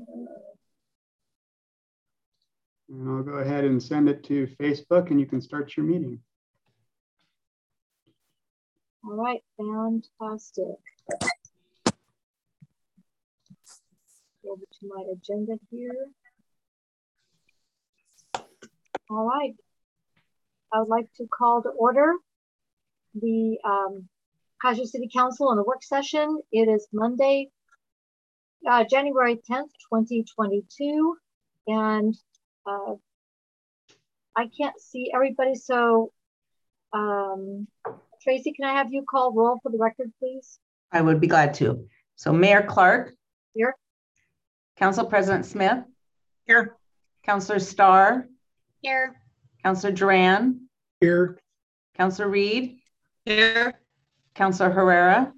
And I'll go ahead and send it to Facebook and you can start your meeting. All right, fantastic. Over to my agenda here. All right, I would like to call to order the Keizer City Council on a work session. It is Monday, January 10th, 2022, and I can't see everybody, so Tracy, can I have you call roll for the record, please? I would be glad to. So Mayor Clark. Here. Council President Smith. Here. Councilor Starr. Here. Councilor Duran. Here. Councilor Reed. Here. Councilor Herrera.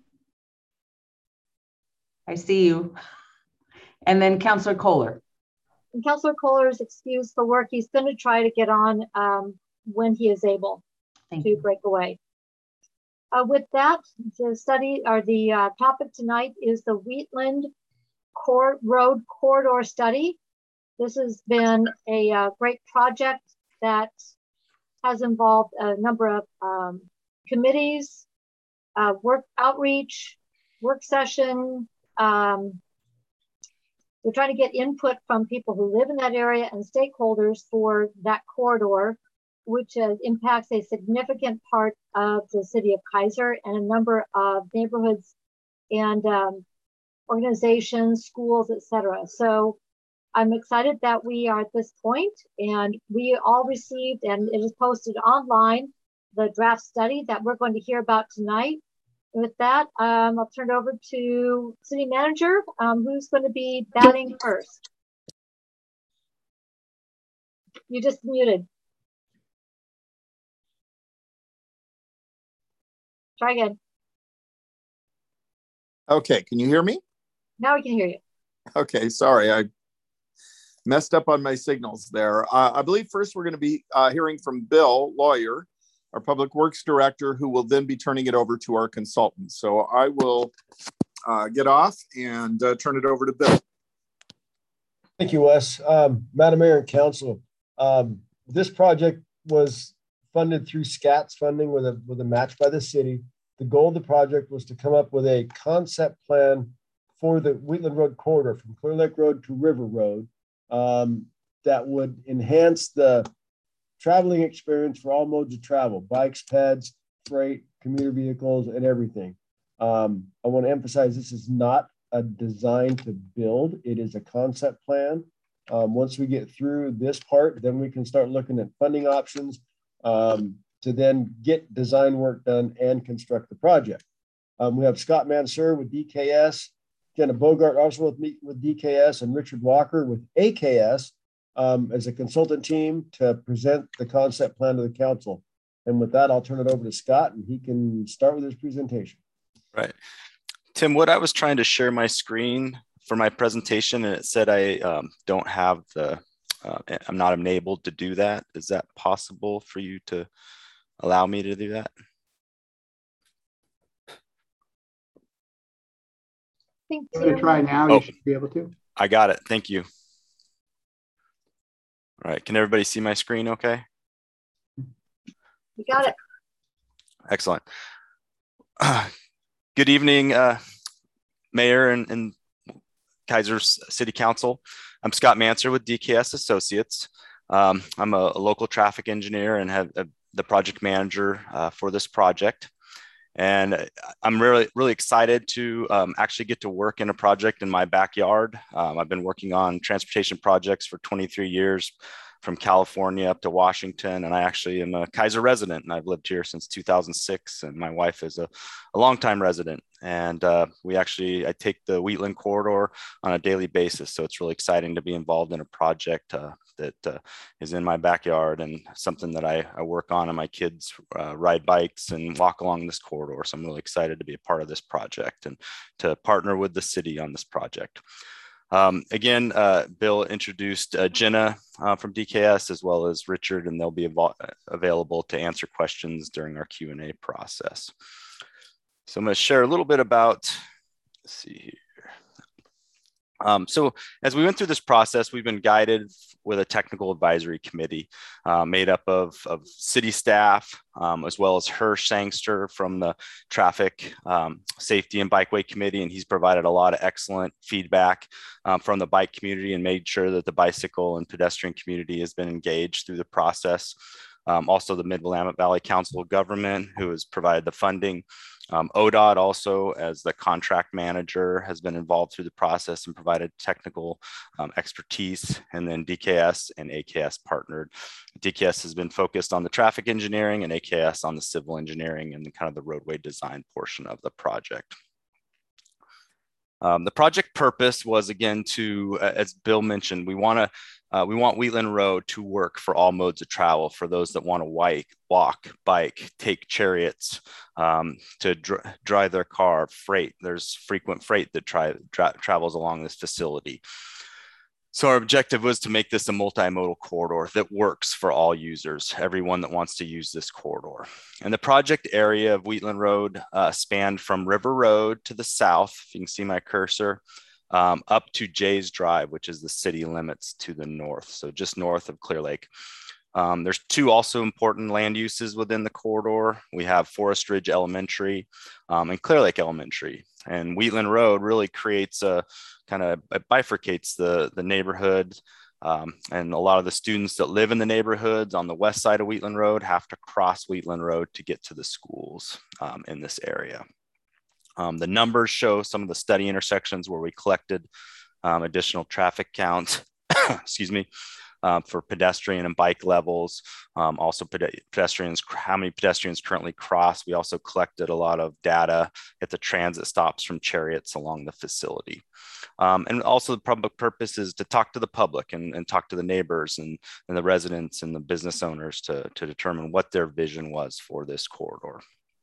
I see you. And then Councilor Kohler. And Councilor Kohler is excused for work. He's going to try to get on when he is able to break away. With that, the study or the topic tonight is the Wheatland Road Corridor Study. This has been a great project that has involved a number of committees, work outreach, work session. We're trying to get input from people who live in that area and stakeholders for that corridor, which impacts a significant part of the city of Keizer and a number of neighborhoods and organizations, schools, etc. So I'm excited that we are at this point, and we all received, and it is posted online, the draft study that we're going to hear about tonight. With that, I'll turn it over to City Manager, who's going to be batting first. You just muted. Try again. Okay, can you hear me? Now we can hear you. Okay, sorry, I messed up on my signals there. I believe first we're going to be hearing from Bill Lawyer, our Public Works Director, who will then be turning it over to our consultant. So I will get off and turn it over to Bill. Thank you, Wes. Madam Mayor and Council, this project was funded through SCATS funding with a match by the city. The goal of the project was to come up with a concept plan for the Wheatland Road corridor from Clear Lake Road to River Road that would enhance the traveling experience for all modes of travel: bikes, peds, freight, commuter vehicles, and everything. I want to emphasize this is not a design to build. It is a concept plan. Once we get through this part, then we can start looking at funding options to then get design work done and construct the project. We have Scott Mansur with DKS, Jenna Bogart also with DKS, and Richard Walker with AKS as a consultant team to present the concept plan to the council. And with that, I'll turn it over to Scott and he can start with his presentation. Right. Tim, what I was trying to share my screen for my presentation and it said I don't have the, I'm not enabled to do that. Is that possible for you to allow me to do that? I'm going to try now. You should be able to. I got it. Thank you. All right. Can everybody see my screen okay? You got it. Excellent. Good evening, Mayor and Keizer City Council. I'm Scott Mansur with DKS Associates. I'm a local traffic engineer and have the project manager for this project. And I'm really excited to actually get to work in a project in my backyard. I've been working on transportation projects for 23 years, from California up to Washington. And I actually am a Keizer resident, and I've lived here since 2006. And my wife is a longtime resident. And I take the Wheatland corridor on a daily basis. So it's really exciting to be involved in a project that is in my backyard and something that I work on, and my kids ride bikes and walk along this corridor. So I'm really excited to be a part of this project and to partner with the city on this project. Again, Bill introduced Jenna from DKS as well as Richard, and they'll be available to answer questions during our Q&A process. So I'm going to share a little bit about, let's see here. So as we went through this process, we've been guided with a technical advisory committee made up of city staff, as well as Hirsch Sangster from the Traffic Safety and Bikeway Committee. And he's provided a lot of excellent feedback from the bike community and made sure that the bicycle and pedestrian community has been engaged through the process. Also the Mid-Willamette Valley Council of Government, who has provided the funding. ODOT also, as the contract manager, has been involved through the process and provided technical expertise. And then DKS and AKS partnered. DKS has been focused on the traffic engineering and AKS on the civil engineering and kind of the roadway design portion of the project. The project purpose was, again, to, as Bill mentioned, we want Wheatland Road to work for all modes of travel, for those that want to walk, bike, take chariots, to drive their car, freight. There's frequent freight that travels along this facility. So our objective was to make this a multimodal corridor that works for all users, everyone that wants to use this corridor. And the project area of Wheatland Road spanned from River Road to the south, if you can see my cursor, up to Jay's Drive, which is the city limits to the north. So just north of Clear Lake. There's two also important land uses within the corridor. We have Forest Ridge Elementary and Clear Lake Elementary. And Wheatland Road really creates it bifurcates the neighborhood. And a lot of the students that live in the neighborhoods on the west side of Wheatland Road have to cross Wheatland Road to get to the schools in this area. The numbers show some of the study intersections where we collected additional traffic counts, excuse me, for pedestrian and bike levels. Also pedestrians, how many pedestrians currently cross. We also collected a lot of data at the transit stops from chariots along the facility. And also the public purpose is to talk to the public and talk to the neighbors and the residents and the business owners to determine what their vision was for this corridor.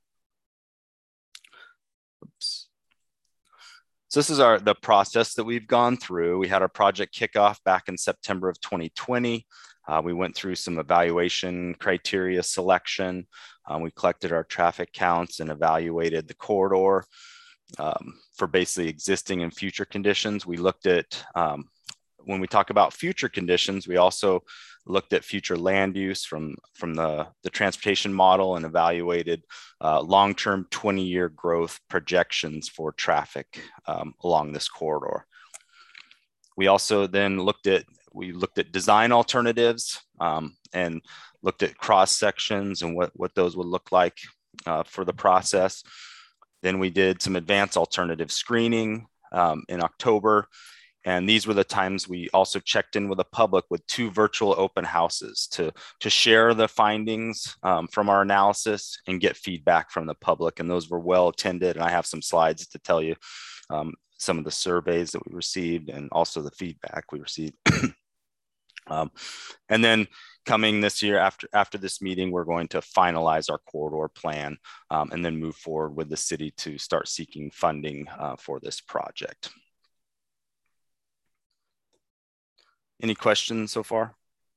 Oops. So this is the process that we've gone through. We had our project kickoff back in September of 2020. We went through some evaluation criteria selection. We collected our traffic counts and evaluated the corridor for basically existing and future conditions. We looked at, when we talk about future conditions, we also looked at future land use from the transportation model and evaluated long-term 20-year growth projections for traffic along this corridor. We also then looked at design alternatives and looked at cross sections and what those would look like for the process. Then we did some advanced alternative screening in October. And these were the times we also checked in with the public with 2 virtual open houses to share the findings from our analysis and get feedback from the public. And those were well attended. And I have some slides to tell you some of the surveys that we received and also the feedback we received. And then coming this year, after this meeting, we're going to finalize our corridor plan and then move forward with the city to start seeking funding for this project. Any questions so far?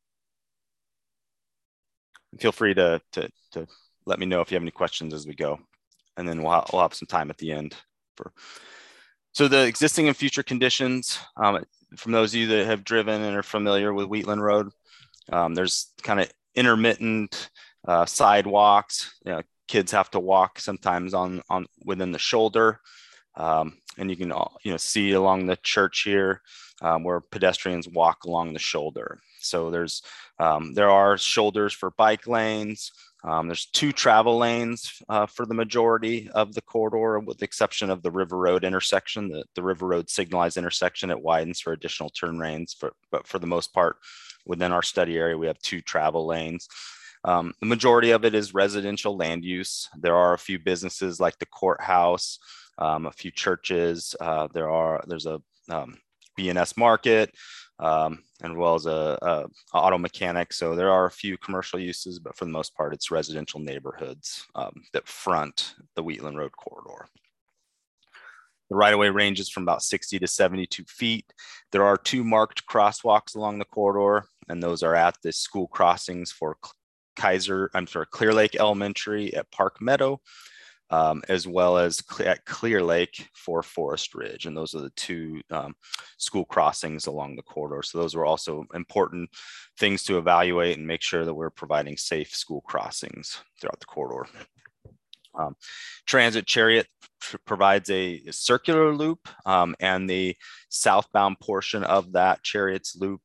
Feel free to let me know if you have any questions as we go. And then we'll have some time at the end. So the existing and future conditions, from those of you that have driven and are familiar with Wheatland Road, there's kind of intermittent sidewalks. You know, kids have to walk sometimes on within the shoulder. And you can see along the church here where pedestrians walk along the shoulder. So there are shoulders for bike lanes. There's 2 travel lanes for the majority of the corridor, with the exception of the River Road intersection. The River Road signalized intersection, it widens for additional turn lanes, but for the most part, within our study area, we have 2 travel lanes. The majority of it is residential land use. There are a few businesses like the courthouse, a few churches. There's a B&S market, and well as a auto mechanic. So there are a few commercial uses, but for the most part, it's residential neighborhoods that front the Wheatland Road corridor. The right-of-way ranges from about 60 to 72 feet. There are 2 marked crosswalks along the corridor, and those are at the school crossings for Clear Lake Elementary at Park Meadow, as well as at Clear Lake for Forest Ridge. And those are the two school crossings along the corridor. So those were also important things to evaluate and make sure that we're providing safe school crossings throughout the corridor. Transit Chariot provides a circular loop, and the southbound portion of that Chariot's loop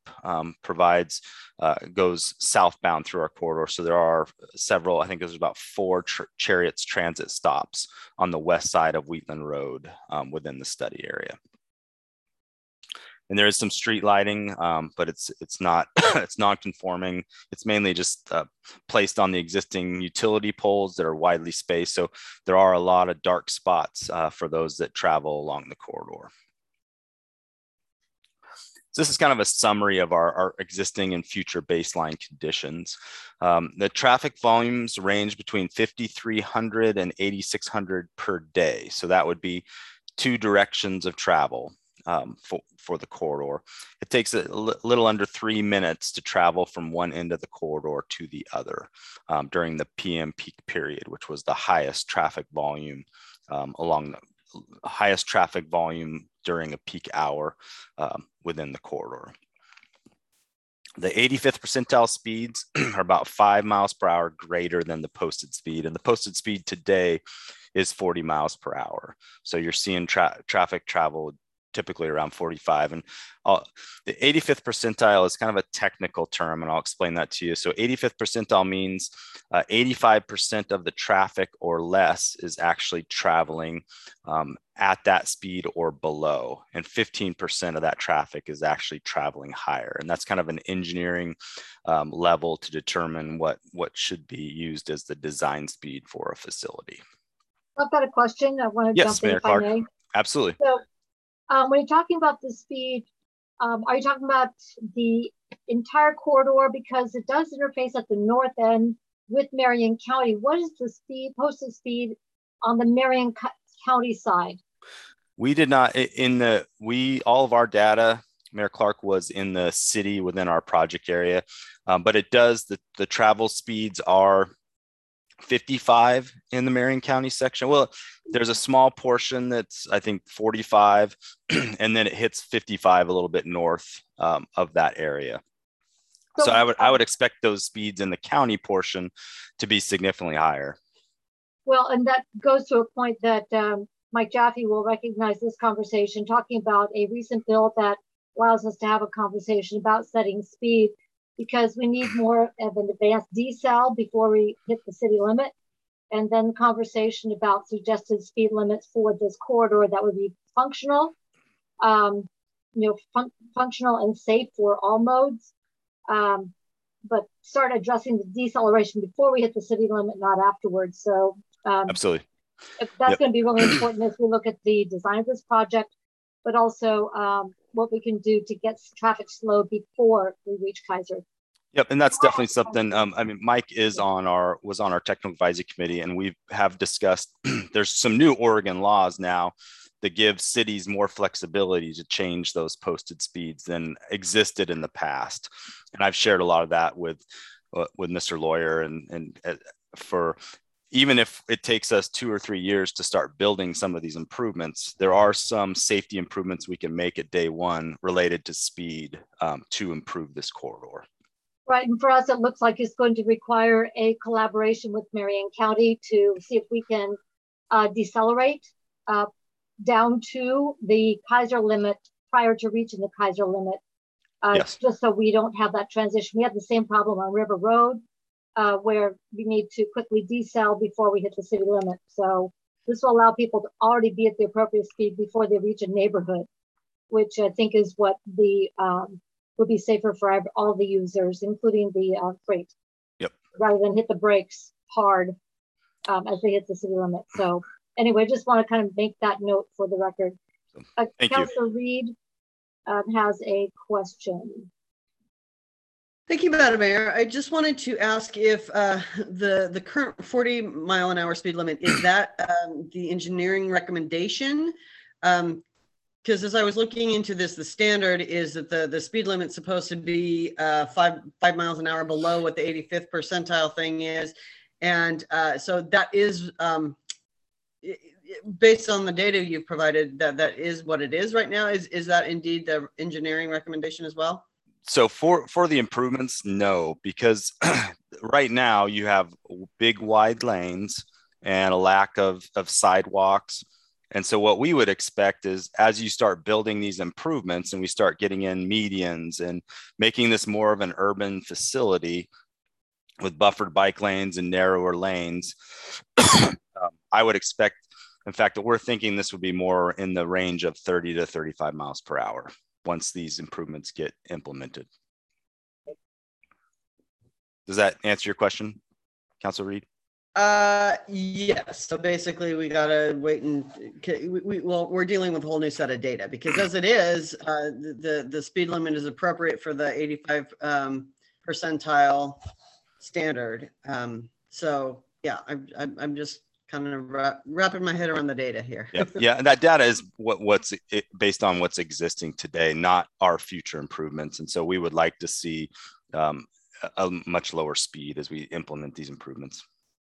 goes southbound through our corridor. So there are several, I think there's about 4 Chariot's transit stops on the west side of Wheatland Road within the study area. And there is some street lighting, but it's not it's non-conforming. It's mainly just placed on the existing utility poles that are widely spaced. So there are a lot of dark spots for those that travel along the corridor. So this is kind of a summary of our existing and future baseline conditions. The traffic volumes range between 5,300 and 8,600 per day. So that would be 2 directions of travel. For the corridor. It takes a little under 3 minutes to travel from one end of the corridor to the other during the PM peak period, which was the highest traffic volume during a peak hour within the corridor. The 85th percentile speeds are about 5 miles per hour greater than the posted speed, and the posted speed today is 40 miles per hour. So you're seeing traffic travel typically around 45. And the 85th percentile is kind of a technical term, and I'll explain that to you. So 85th percentile means 85% of the traffic or less is actually traveling at that speed or below, and 15% of that traffic is actually traveling higher. And that's kind of an engineering level to determine what should be used as the design speed for a facility. I've got a question. I want to jump in if I may. Absolutely. So when you're talking about the speed, are you talking about the entire corridor? Because it does interface at the north end with Marion County. What is the speed, posted speed on the Marion County side? We did not, all of our data, Mayor Clark, was in the city within our project area, but it does, the travel speeds are 55 in the Marion County section. Well, there's a small portion that's, I think, 45, and then it hits 55 a little bit north of that area. So I would expect those speeds in the county portion to be significantly higher. Well, and that goes to a point that Mike Jaffe will recognize this conversation, talking about a recent bill that allows us to have a conversation about setting speed, because we need more of an advanced decel before we hit the city limit. And then conversation about suggested speed limits for this corridor that would be functional, functional and safe for all modes. But start addressing the deceleration before we hit the city limit, not afterwards. So absolutely. That's going to be really important as we look at the design of this project, but also what we can do to get traffic slowed before we reach Kaiser. Yep, and that's definitely something. I mean, Mike was on our technical advisory committee, and we have discussed. There's some new Oregon laws now that give cities more flexibility to change those posted speeds than existed in the past. And I've shared a lot of that with Mr. Lawyer, and for even if it takes us 2 or 3 years to start building some of these improvements, there are some safety improvements we can make at day one related to speed to improve this corridor. Right, and for us, it looks like it's going to require a collaboration with Marion County to see if we can decelerate down to the Kaiser limit prior to reaching the Kaiser limit, yes. Just so we don't have that transition. We have the same problem on River Road, where we need to quickly decel before we hit the city limit. So this will allow people to already be at the appropriate speed before they reach a neighborhood, which I think is what the would be safer for all the users, including the freight. Yep. Rather than hit the brakes hard as they hit the city limit. So anyway, just want to kind of make that note for the record. Councilor Reed has a question. Thank you, Madam Mayor. I just wanted to ask if the current 40-mile-an-hour speed limit, is that the engineering recommendation? Because as I was looking into this, the standard is that the speed limit's supposed to be 5 miles an hour below what the 85th percentile thing is. And so that is based on the data you've provided, that is what it is right now. Is that indeed the engineering recommendation as well? So for the improvements, no, because right now you have big wide lanes and a lack of sidewalks. And so what we would expect is as you start building these improvements and we start getting in medians and making this more of an urban facility with buffered bike lanes and narrower lanes, I would expect, in fact, that we're thinking this would be more in the range of 30 to 35 miles per hour once these improvements get implemented. Does that answer your question, Councilor Reed? Yes. So basically we gotta wait and we're dealing with a whole new set of data, because as it is, the speed limit is appropriate for the 85 percentile standard. So yeah, I'm just kind of wrapping my head around the data here. Yeah, and that data is what's based on what's existing today, not our future improvements. And so we would like to see a much lower speed as we implement these improvements.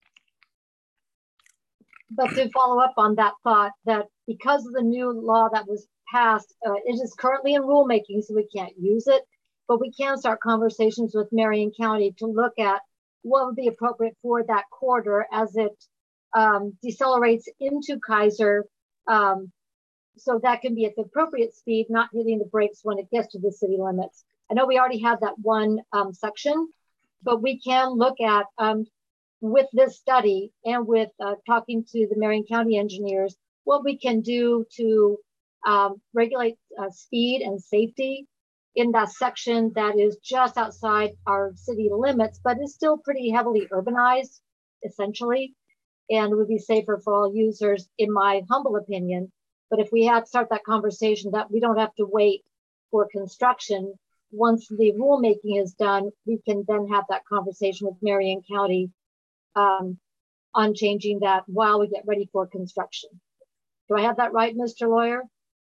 But to follow up on that thought, that because of the new law that was passed, it is currently in rulemaking, so we can't use it, but we can start conversations with Marion County to look at what would be appropriate for that corridor as it decelerates into Kaiser. So that can be at the appropriate speed, not hitting the brakes when it gets to the city limits. I know we already have that one section, but we can look at, with this study and with talking to the Marion County engineers, what we can do to regulate speed and safety in that section that is just outside our city limits, but is still pretty heavily urbanized, essentially, and would be safer for all users, in my humble opinion. But if we had to start that conversation, that we don't have to wait for construction. Once the rulemaking is done, we can then have that conversation with Marion County on changing that while we get ready for construction. Do I have that right, Mr. Lawyer?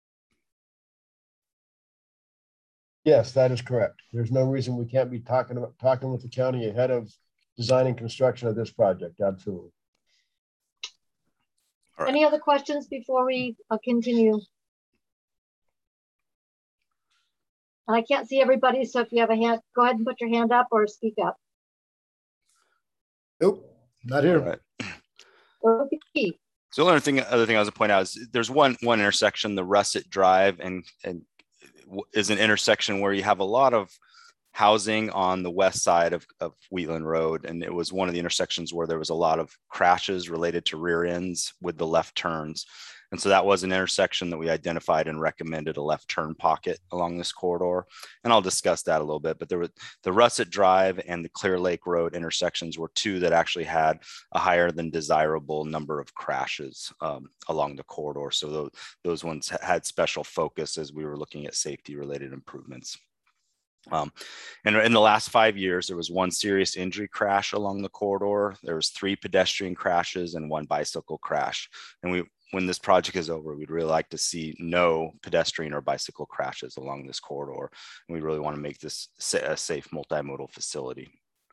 Yes, that is correct. There's no reason we can't be talking with the county ahead of design and construction of this project. Absolutely. Right. Any other questions before we continue? And I can't see everybody, so if you have a hand, go ahead and put your hand up or speak up. Nope, not here. Right. Okay. So the other thing I was to point out is there's one intersection, the Russet Drive, and is an intersection where you have a lot of housing on the west side of Wheatland Road. And it was one of the intersections where there was a lot of crashes related to rear ends with the left turns. And so that was an intersection that we identified and recommended a left turn pocket along this corridor. And I'll discuss that a little bit, but there were the Russet Drive and the Clear Lake Road intersections were two that actually had a higher than desirable number of crashes along the corridor. So those ones had special focus as we were looking at safety related improvements. And in the last 5 years, there was one serious injury crash along the corridor. There was 3 pedestrian crashes and 1 bicycle crash. And when this project is over, we'd really like to see no pedestrian or bicycle crashes along this corridor. And we really want to make this a safe multimodal facility.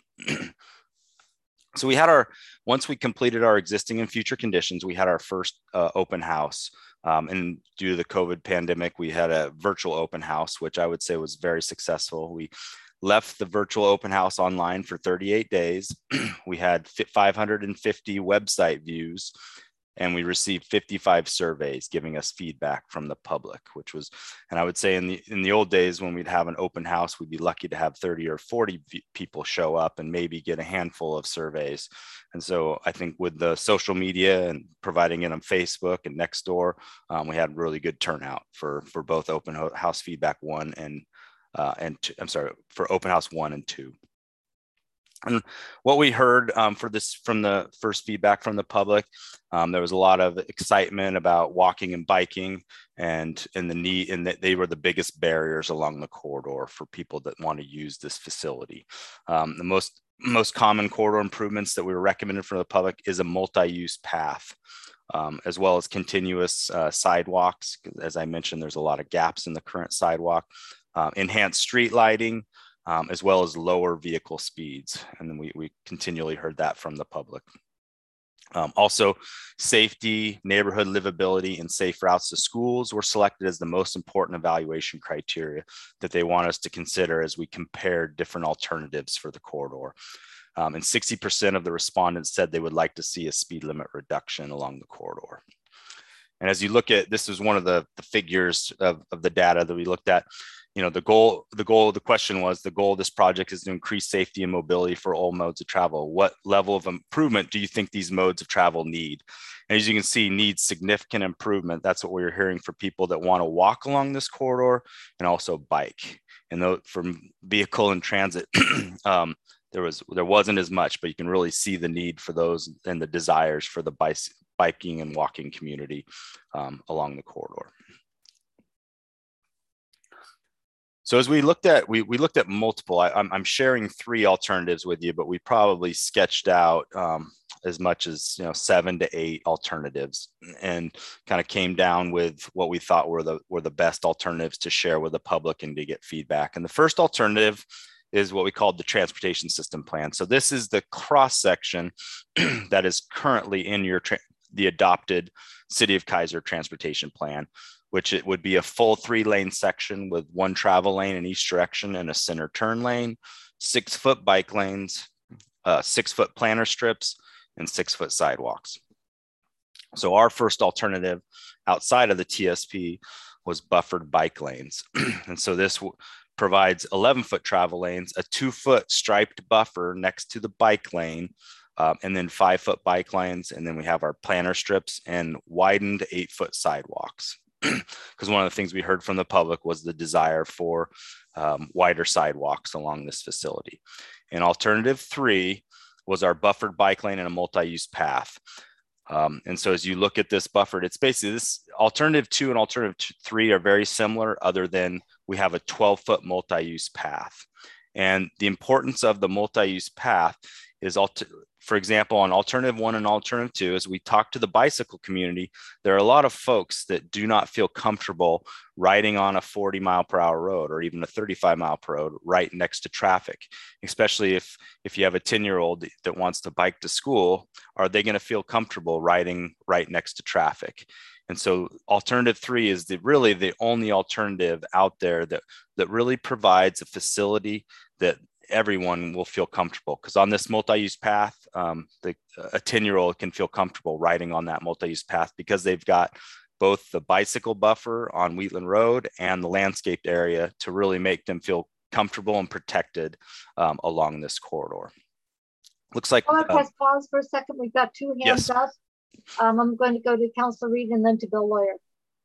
So we had once we completed our existing and future conditions, we had our first open house. And due to the COVID pandemic, we had a virtual open house, which I would say was very successful. We left the virtual open house online for 38 days. We had 550 website views, and we received 55 surveys giving us feedback from the public, which was, and I would say in the old days when we'd have an open house, we'd be lucky to have 30 or 40 people show up and maybe get a handful of surveys. And so I think with the social media and providing it on Facebook and Nextdoor, we had really good turnout for both open house feedback 1 and 2, I'm sorry, for open house 1 and 2. And what we heard from the first feedback from the public, there was a lot of excitement about walking and biking, and that they were the biggest barriers along the corridor for people that want to use this facility. The most common corridor improvements that we were recommended for the public is a multi-use path, as well as continuous sidewalks. As I mentioned, there's a lot of gaps in the current sidewalk, enhanced street lighting, as well as lower vehicle speeds. And then we continually heard that from the public. Also, safety, neighborhood livability, and safe routes to schools were selected as the most important evaluation criteria that they want us to consider as we compare different alternatives for the corridor. And 60% of the respondents said they would like to see a speed limit reduction along the corridor. And as you look at, this is one of the figures of the data that we looked at. You know, the question was, the goal of this project is to increase safety and mobility for all modes of travel. What level of improvement do you think these modes of travel need? And as you can see, needs significant improvement. That's what we're hearing for people that want to walk along this corridor and also bike. And though from vehicle and transit, there wasn't as much, but you can really see the need for those and the desires for the biking and walking community along the corridor. So as we looked at, we looked at multiple, I'm sharing 3 alternatives with you, but we probably sketched out as much as 7 to 8 alternatives, and kind of came down with what we thought were the best alternatives to share with the public and to get feedback. And the first alternative is what we called the transportation system plan. So this is the cross section that is currently in the adopted City of Keizer transportation plan, which it would be a full 3-lane section with 1 travel lane in each direction and a center turn lane, 6-foot bike lanes, 6-foot planter strips, and 6-foot sidewalks. So our first alternative outside of the TSP was buffered bike lanes. And so this provides 11-foot travel lanes, a 2-foot striped buffer next to the bike lane, and then 5-foot bike lanes. And then we have our planter strips and widened 8-foot sidewalks. Because one of the things we heard from the public was the desire for wider sidewalks along this facility. And alternative 3 was our buffered bike lane and a multi-use path. And so as you look at this buffered, it's basically this alternative 2 and alternative 3 are very similar, other than we have a 12-foot multi-use path. And the importance of the multi-use path is, for example, on alternative 1 and alternative 2, as we talk to the bicycle community, there are a lot of folks that do not feel comfortable riding on a 40-mile-per-hour road or even a 35-mile-per-hour road right next to traffic, especially if you have a 10-year-old that wants to bike to school. Are they going to feel comfortable riding right next to traffic? And so alternative 3 is really the only alternative out there that really provides a facility that everyone will feel comfortable, because on this multi-use path, a 10-year-old can feel comfortable riding on that multi-use path because they've got both the bicycle buffer on Wheatland Road and the landscaped area to really make them feel comfortable and protected along this corridor. Looks like. I want to pause for a second. We've got 2 hands up. I'm going to go to Councilor Reed and then to Bill Lawyer.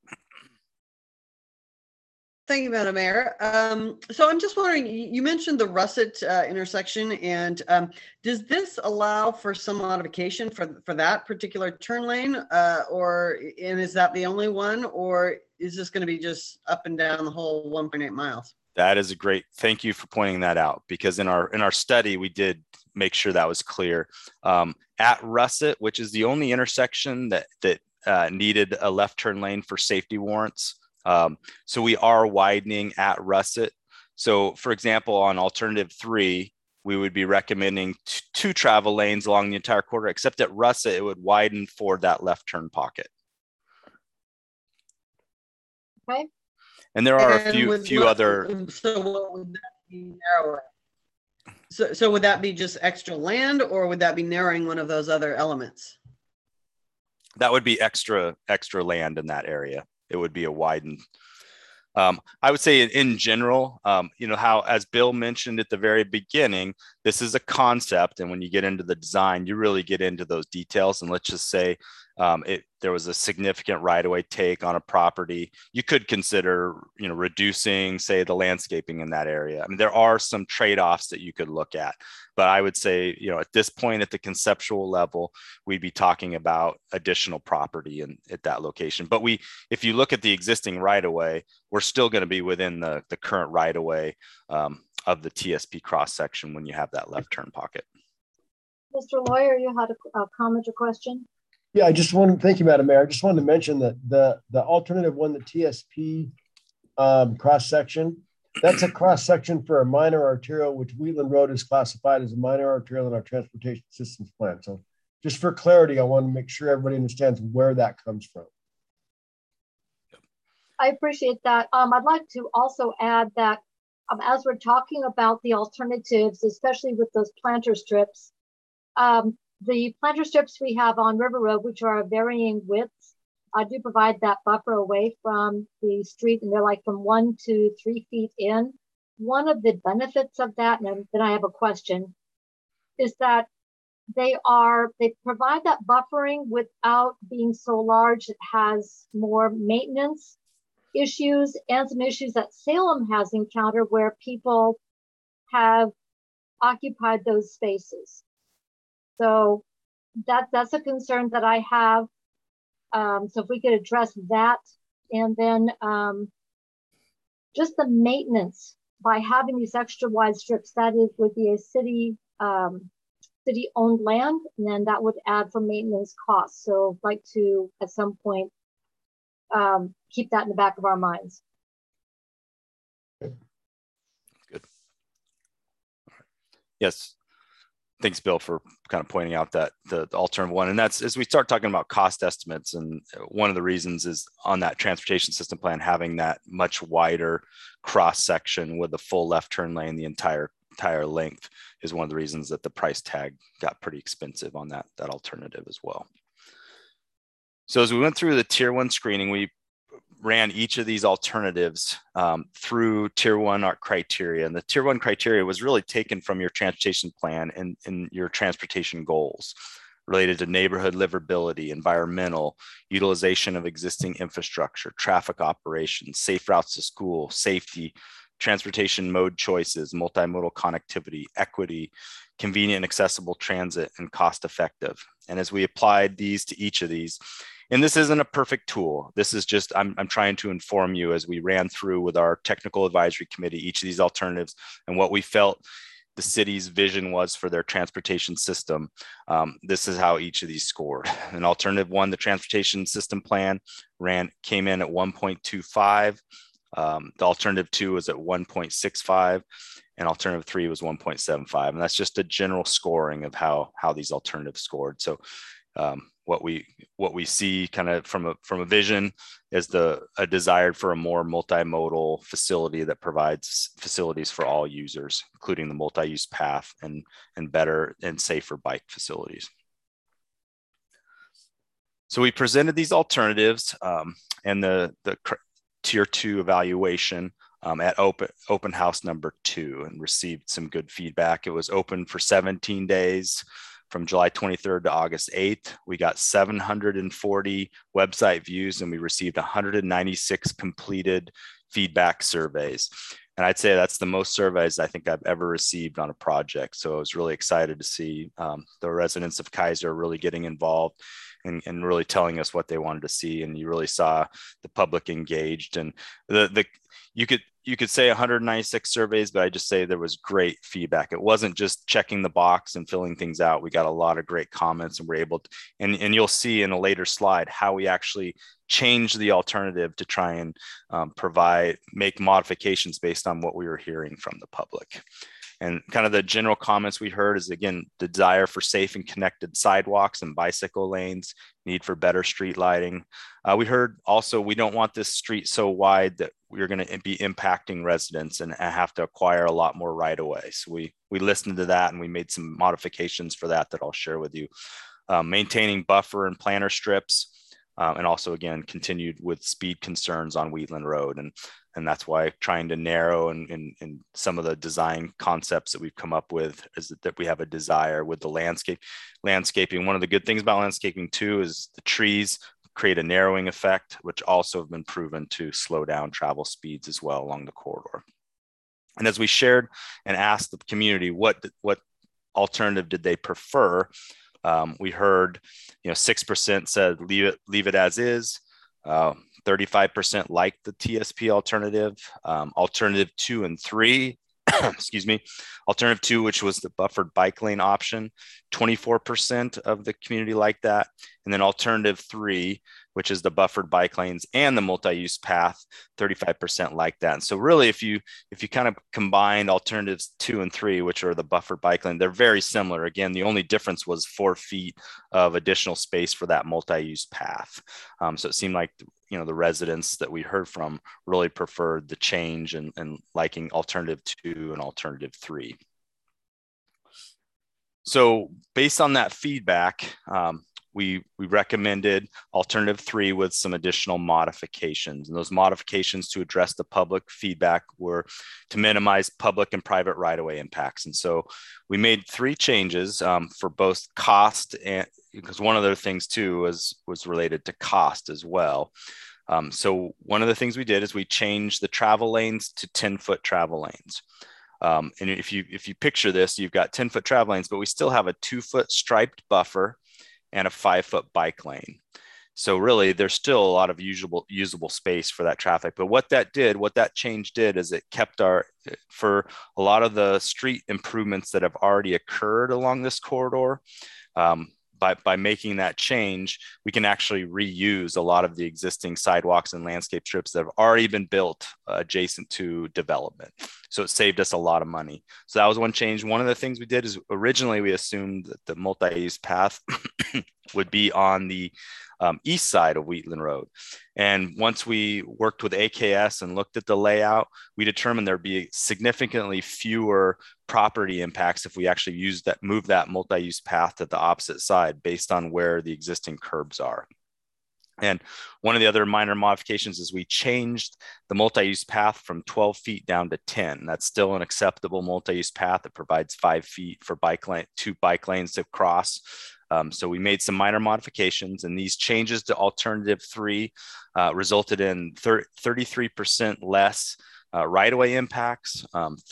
Thank you, Madam Mayor. So I'm just wondering, you mentioned the Russet intersection, and does this allow for some modification for that particular turn lane, and is that the only one, or is this going to be just up and down the whole 1.8 miles? That is a great, thank you for pointing that out, because in our study, we did make sure that was clear. At Russet, which is the only intersection that needed a left turn lane for safety warrants. So we are widening at Russet. So for example, on alternative 3, we would be recommending 2 travel lanes along the entire corridor, except at Russet, it would widen for that left turn pocket. Okay. And there are a few other. So what would that be narrower? So would that be just extra land, or would that be narrowing one of those other elements? That would be extra land in that area. It would be a widened. I would say in general, how, as Bill mentioned at the very beginning, this is a concept. And when you get into the design, you really get into those details. And let's just say there was a significant right-of-way take on a property. You could consider, reducing, say, the landscaping in that area. I mean, there are some trade-offs that you could look at. But I would say, at this point at the conceptual level, we'd be talking about additional property at that location. But if you look at the existing right-of-way, we're still going to be within the current right-of-way of the TSP cross section when you have that left turn pocket. Mr. Lawyer, you had a comment or question? Yeah, thank you, Madam Mayor. I just wanted to mention that the alternative 1, the TSP cross section, that's a cross section for a minor arterial, which Wheatland Road is classified as a minor arterial in our transportation systems plan. So just for clarity, I want to make sure everybody understands where that comes from. I appreciate that. I'd like to also add that as we're talking about the alternatives, especially with those planter strips, the planter strips we have on River Road, which are of varying widths, do provide that buffer away from the street, and they're like from 1 to 3 feet in. One of the benefits of that, and then I have a question, is that they provide that buffering without being so large. It has more maintenance issues and some issues that Salem has encountered where people have occupied those spaces. So that's a concern that I have. So if we could address that, and then just the maintenance by having these extra wide strips, would be a city owned land, and then that would add for maintenance costs. So I'd like to at some point keep that in the back of our minds. Good. Yes. Thanks, Bill, for kind of pointing out that the alternative one. And that's as we start talking about cost estimates. And one of the reasons is on that transportation system plan, having that much wider cross section with the full left turn lane, the entire length, is one of the reasons that the price tag got pretty expensive on that alternative as well. So as we went through the tier 1 screening, we ran each of these alternatives through tier 1 criteria. And the tier 1 criteria was really taken from your transportation plan and your transportation goals related to neighborhood livability, environmental, utilization of existing infrastructure, traffic operations, safe routes to school, safety, transportation mode choices, multimodal connectivity, equity, convenient and accessible transit, and cost effective. And as we applied these to each of these, and this isn't a perfect tool. This is just, I'm trying to inform you as we ran through with our technical advisory committee, each of these alternatives and what we felt the city's vision was for their transportation system. This is how each of these scored. And alternative 1, the transportation system plan came in at 1.25. The alternative 2 was at 1.65, and alternative 3 was 1.75. And that's just a general scoring of how these alternatives scored. So what we see kind of from a vision is a desire for a more multimodal facility that provides facilities for all users, including the multi-use path and better and safer bike facilities. So we presented these alternatives and the tier 2 evaluation at open house number 2, and received some good feedback. It was open for 17 days from July 23rd to August 8th. We got 740 website views, and we received 196 completed feedback surveys. And I'd say that's the most surveys I think I've ever received on a project. So I was really excited to see the residents of Kaiser really getting involved and really telling us what they wanted to see. And you really saw the public engaged, and you could say 196 surveys, but I just say there was great feedback. It wasn't just checking the box and filling things out. We got a lot of great comments, and we're able to, and you'll see in a later slide how we actually changed the alternative to try and make modifications based on what we were hearing from the public. And kind of the general comments we heard is, again, the desire for safe and connected sidewalks and bicycle lanes, need for better street lighting. We heard also, we don't want this street so wide that we're going to be impacting residents and have to acquire a lot more right away. So we listened to that, and we made some modifications for that I'll share with you. Maintaining buffer and planter strips, and also, again, continued with speed concerns on Wheatland Road. And that's why trying to narrow and some of the design concepts that we've come up with is that we have a desire with the landscaping. One of the good things about landscaping too is the trees create a narrowing effect, which also have been proven to slow down travel speeds as well along the corridor. And as we shared and asked the community what alternative did they prefer, we heard 6% said leave it as is. 35% liked the TSP alternative. Alternative 2 and 3, excuse me, alternative 2, which was the buffered bike lane option, 24% of the community liked that. And then alternative 3, which is the buffered bike lanes, and the multi-use path, 35% like that. And so really, if you kind of combine alternatives 2 and 3, which are the buffered bike lane, they're very similar. Again, the only difference was 4 feet of additional space for that multi-use path. So it seemed like, the residents that we heard from really preferred the change and liking alternative 2 and alternative 3. So based on that feedback, we recommended alternative 3 with some additional modifications. And those modifications to address the public feedback were to minimize public and private right-of-way impacts. And so we made 3 changes for both cost, and because one of the things too was related to cost as well. So one of the things we did is we changed the travel lanes to 10-foot travel lanes. And if you picture this, you've got 10-foot travel lanes, but we still have a 2-foot striped buffer and a 5-foot bike lane. So really, there's still a lot of usable space for that traffic. But what that change did is it kept for a lot of the street improvements that have already occurred along this corridor, by making that change, we can actually reuse a lot of the existing sidewalks and landscape strips that have already been built adjacent to development. So it saved us a lot of money. So that was one change. One of the things we did is originally we assumed that the multi-use path would be on the east side of Wheatland Road. And once we worked with AKS and looked at the layout, we determined there'd be significantly fewer property impacts if we actually move that multi-use path to the opposite side based on where the existing curbs are. And one of the other minor modifications is we changed the multi-use path from 12 feet down to 10. That's still an acceptable multi-use path that provides 5 feet for 2 bike lanes to cross. So we made some minor modifications, and these changes to alternative 3 resulted in 33% less right-of-way impacts,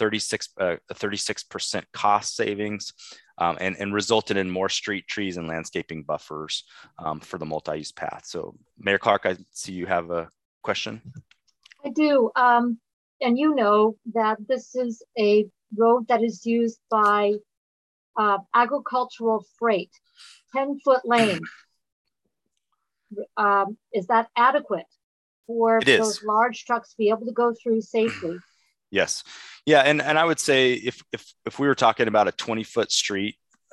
36% cost savings, and resulted in more street trees and landscaping buffers for the multi-use path. So Mayor Clark, I see you have a question. I do. And you know that this is a road that is used by agricultural freight, 10-foot lane. Is that adequate for those large trucks to be able to go through safely? Yes. Yeah. And I would say if we were talking about a 20-foot street,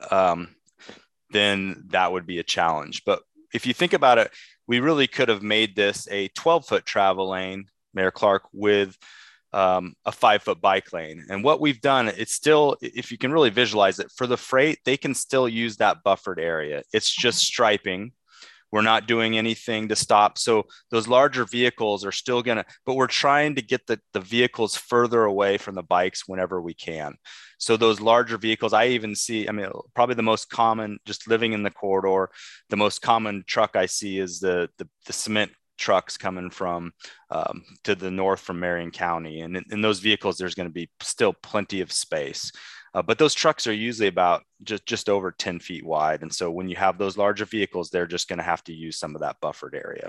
then that would be a challenge. But if you think about it, we really could have made this a 12-foot travel lane, Mayor Clark, with a 5-foot bike lane. And what we've done, it's still, if you can really visualize it, for the freight, they can still use that buffered area. It's just striping. We're not doing anything to stop. So those larger vehicles are still but we're trying to get the vehicles further away from the bikes whenever we can. So those larger vehicles, I even see, probably the most common, just living in the corridor, the most common truck I see is the cement trucks coming from to the north from Marion County. And in those vehicles, there's going to be still plenty of space. But those trucks are usually about just over 10 feet wide. And so when you have those larger vehicles, they're just going to have to use some of that buffered area.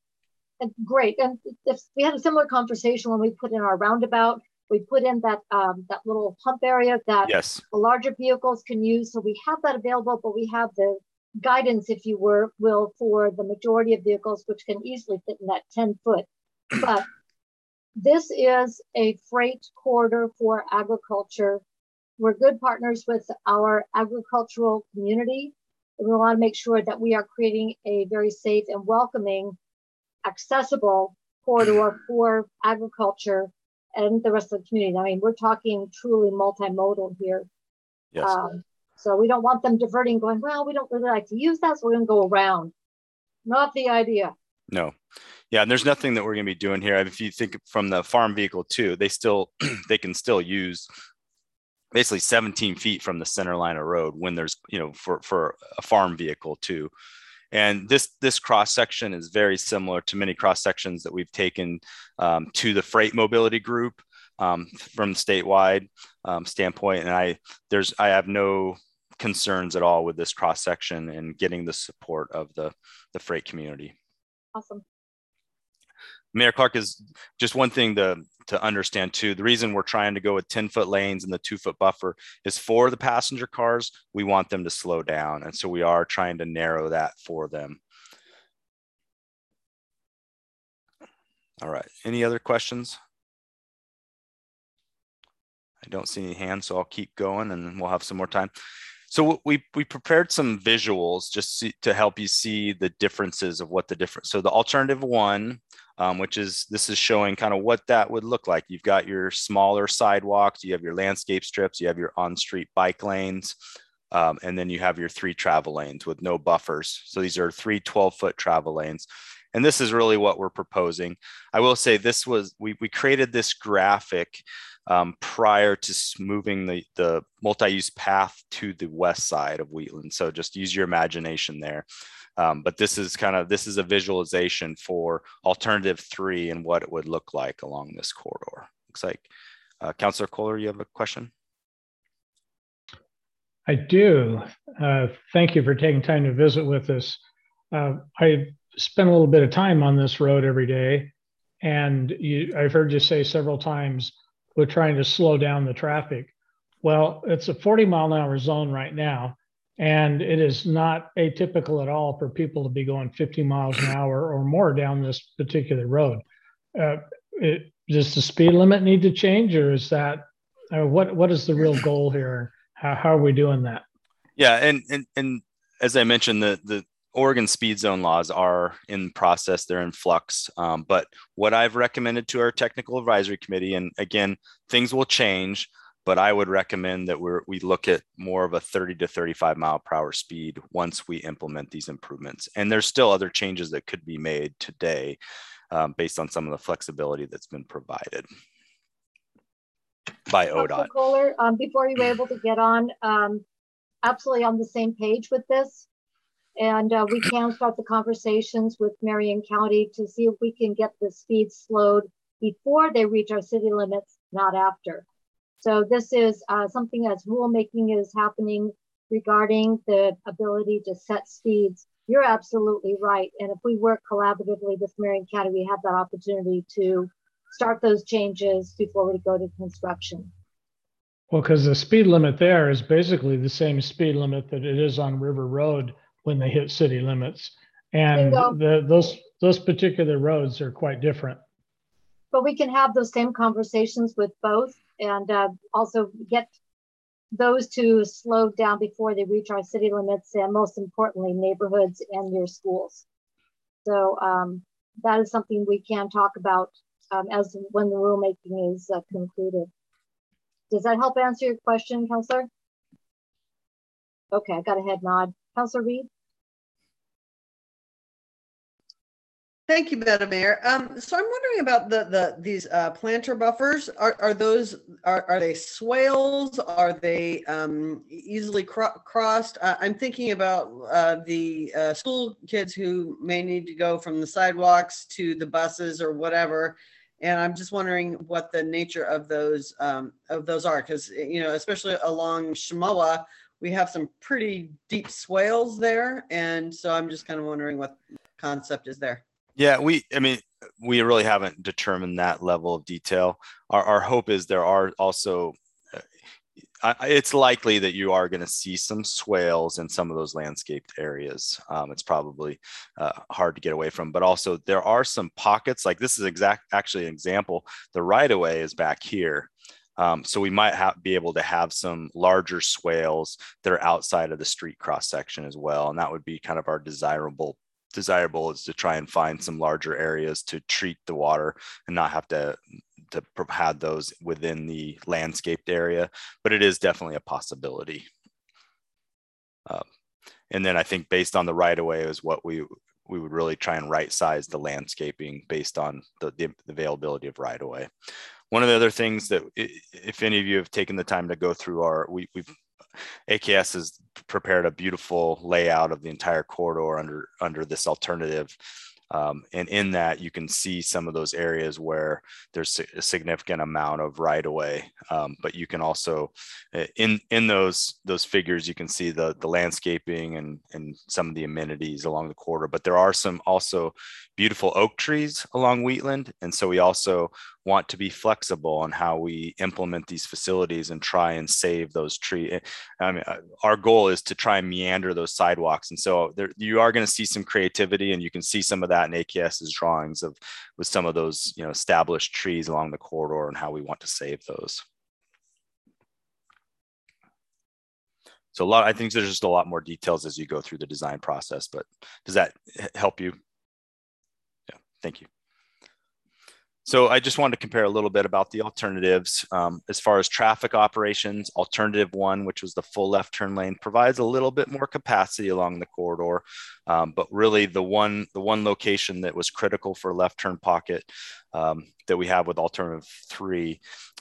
Great. And we had a similar conversation when we put in our roundabout. We put in that little hump area that the larger vehicles can use. So we have that available, but we have the guidance, if you will, for the majority of vehicles, which can easily fit in that 10-foot. But this is a freight corridor for agriculture. We're good partners with our agricultural community. And we want to make sure that we are creating a very safe and welcoming, accessible corridor for agriculture and the rest of the community. We're talking truly multimodal here. Yes. So we don't want them diverting, going, well, we don't really like to use that, so we're going to go around. Not the idea. No. Yeah, and there's nothing that we're going to be doing here. If you think from the farm vehicle too, they can still use basically 17 feet from the center line of road when there's, for a farm vehicle too. And this cross section is very similar to many cross sections that we've taken to the freight mobility group from the statewide standpoint. And I have no concerns at all with this cross section and getting the support of the freight community. Awesome. Mayor Clark, is just one thing to understand too. The reason we're trying to go with 10-foot lanes and the 2-foot buffer is for the passenger cars. We want them to slow down. And so we are trying to narrow that for them. All right, any other questions? I don't see any hands, so I'll keep going and then we'll have some more time. So we prepared some visuals just to help you see the differences of what the difference. So the alternative one, this is showing kind of what that would look like. You've got your smaller sidewalks, you have your landscape strips, you have your on-street bike lanes, and then you have your 3 travel lanes with no buffers. So these are 3 12-foot travel lanes. And this is really what we're proposing. I will say this was, we created this graphic prior to moving the multi-use path to the west side of Wheatland. So just use your imagination there. But this is a visualization for alternative 3 and what it would look like along this corridor. Looks like Councilor Kohler, you have a question? I do. Thank you for taking time to visit with us. I spend a little bit of time on this road every day, and I've heard you say several times we're trying to slow down the traffic. Well, it's a 40-mile-an-hour zone right now, and it is not atypical at all for people to be going 50 miles an hour or more down this particular road. Does the speed limit need to change, or is that what is the real goal here? How are we doing that? Yeah, and as I mentioned, the Oregon speed zone laws are in process, they're in flux. But what I've recommended to our technical advisory committee, and again, things will change, but I would recommend that we look at more of a 30 to 35 mile per hour speed once we implement these improvements. And there's still other changes that could be made today based on some of the flexibility that's been provided by ODOT. Kohler, before you were able to get on, absolutely on the same page with this. And we can start the conversations with Marion County to see if we can get the speed slowed before they reach our city limits, not after. So this is something as rulemaking is happening regarding the ability to set speeds. You're absolutely right. And if we work collaboratively with Marion County, we have that opportunity to start those changes before we go to construction. Well, because the speed limit there is basically the same speed limit that it is on River Road when they hit city limits. And those particular roads are quite different. But we can have those same conversations with both and also get those to slow down before they reach our city limits, and most importantly, neighborhoods and your schools. So that is something we can talk about as when the rulemaking is concluded. Does that help answer your question, Councilor? Okay, I got a head nod. Councilor Reed? Thank you, Madam Mayor. So I'm wondering about these planter buffers. Are they swales? Are they easily crossed? I'm thinking about the school kids who may need to go from the sidewalks to the buses or whatever. And I'm just wondering what the nature of those are, because especially along Shimowa, we have some pretty deep swales there, and so I'm just kind of wondering what the concept is there. Yeah, we really haven't determined that level of detail. Our hope is there are also, it's likely that you are going to see some swales in some of those landscaped areas. It's probably hard to get away from, but also there are some pockets, like this is actually an example. The right-of-way is back here. So we might be able to have some larger swales that are outside of the street cross section as well. And that would be kind of our desirable is to try and find some larger areas to treat the water and not have to have those within the landscaped area, but it is definitely a possibility. And then I think based on the right-of-way is what we would really try and right size the landscaping based on the availability of right-of-way. One of the other things that if any of you have taken the time to go through AKS has prepared a beautiful layout of the entire corridor under this alternative. And in that, you can see some of those areas where there's a significant amount of right-of-way. But you can also, in those figures, you can see the landscaping and some of the amenities along the corridor. But there are some also beautiful oak trees along Wheatland. And so we also want to be flexible on how we implement these facilities and try and save those trees. I mean, our goal is to try and meander those sidewalks. And so there, you are going to see some creativity, and you can see some of that in AKS's drawings of with some of those, you know, established trees along the corridor and how we want to save those. So I think there's just a lot more details as you go through the design process, but does that help you? Yeah, thank you. So I just wanted to compare a little bit about the alternatives. As far as traffic operations, alternative one, which was the full left turn lane, provides a little bit more capacity along the corridor. But really the one location that was critical for left turn pocket that we have with alternative 3,